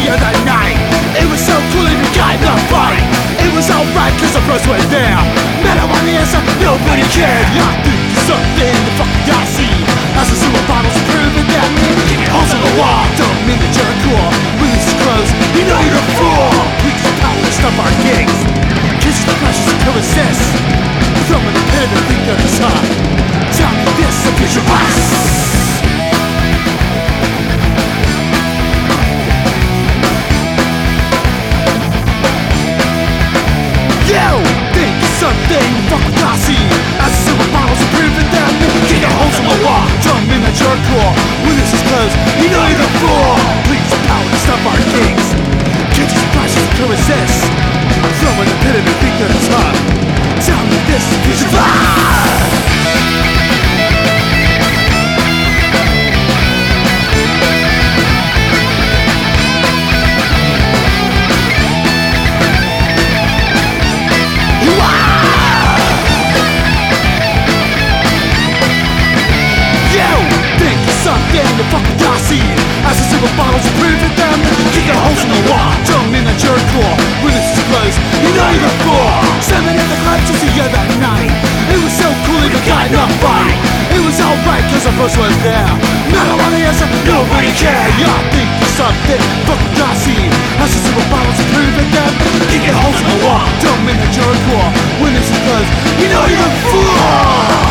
of the night. It was so cool if you got in the fight. It was alright cause the pros were there. Matter what the answer, nobody cared. I think something the fuck I see. As the sewer bottles proving that kicking holes in the wall. Don't mean that you're cool. When this is closed, you know you're a fool. We just power to stop our gigs. Kiss the precious and could resist. Throwing the pin and think they're the top. Tell me this, the future boss. Something fuck with I see. As the silver bottles are proving that kicking holes in the wall. Don't mean that you're cool. When this is closed, you know you're a fool. Please the power to stop our kings. Can't you surprise us to resist? Throwing the pit in and think they're the top. Tell me this, future vibe. Something the fuck I see. As the silver bottles are proving them kicking holes in the wall. Don't mean that you're cool. When this is closed, you know you're a fool. Standing at the club to see you that night. It was so cool you got in a fight. It was alright cause the first was there. Matter what the answer, nobody cared. Y'all think you're something fuck I see. As the silver bottles are proving them kicking holes in the wall. Don't mean that you're cool. When this is closed, you know you're a fool.